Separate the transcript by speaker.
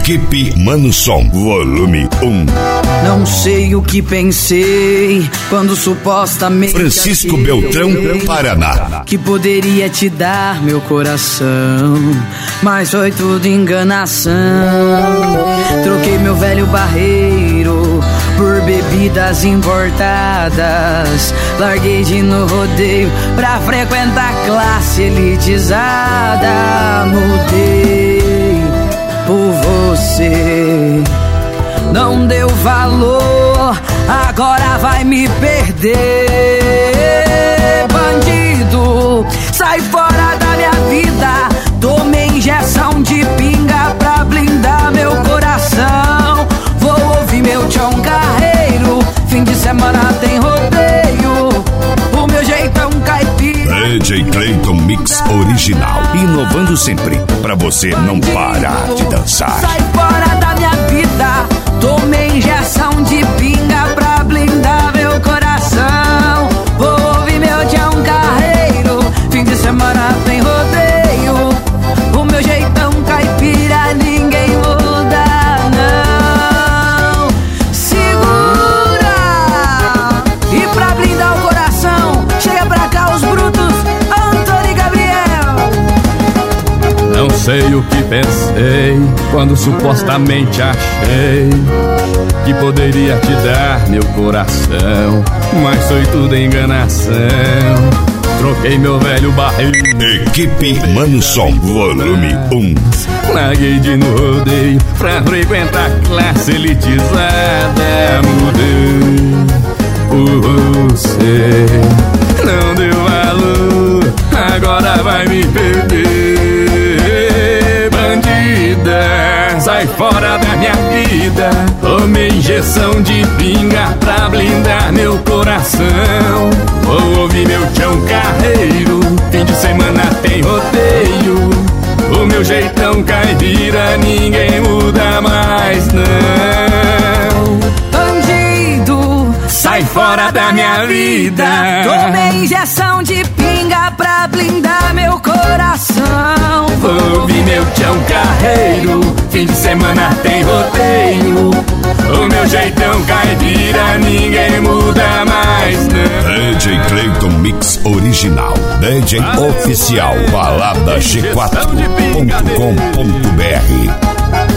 Speaker 1: Equipe Mano Som, volume 1.
Speaker 2: Não sei o que pensei quando supostamente
Speaker 1: Francisco Beltrão, Paraná.
Speaker 2: Que poderia te dar meu coração, mas foi tudo enganação. Troquei meu velho barreiro por bebidas importadas. Larguei de no rodeio pra frequentar classe elitizada. Mudei por você, não deu valor, agora vai me perder. Bandido, sai fora da minha vida. Tomei injeção de pinga pra blindar meu coração. Vou ouvir meu Tião Carreiro, fim de semana tem rodeio. O meu jeitão caipira.
Speaker 1: DJ Clayton Mix Original, inovando sempre pra você não parar de dançar.
Speaker 2: Sai fora da minha vida. Tomei injeção de pinga pra blindar meu coração. Vou ouvir meu Tião Carreiro, fim de semana tem rodeio. O meu jeitão caipira ninguém muda, não. Segura! E pra blindar o coração, chega pra cá os brutos, Antônio e Gabriel.
Speaker 3: Não sei o que pensei quando supostamente achei que poderia te dar meu coração, mas foi tudo enganação. Troquei meu velho barril.
Speaker 1: Equipe Mano Som, volume 1.
Speaker 3: Larguei de no rodeio pra frequentar classe elitizada. Mudei por você, não deu valor, agora vai me perder. Bandida, sai fora da minha vida. Tomei injeção de pinga pra blindar meu coração. Vou ouvir meu Tião Carreiro, fim de semana tem rodeio. O meu jeitão caipira ninguém muda mais, não.
Speaker 2: Bandido,
Speaker 3: sai fora da minha vida.
Speaker 2: Tomei injeção de pinga pra blindar meu coração.
Speaker 3: Vou ouvir meu Tião Carreiro, fim de semana tem rodeio. O meu jeitão caipira ninguém muda mais, não.
Speaker 1: DJ Clayton Mix Original, DJ oficial, balada G4.com.br.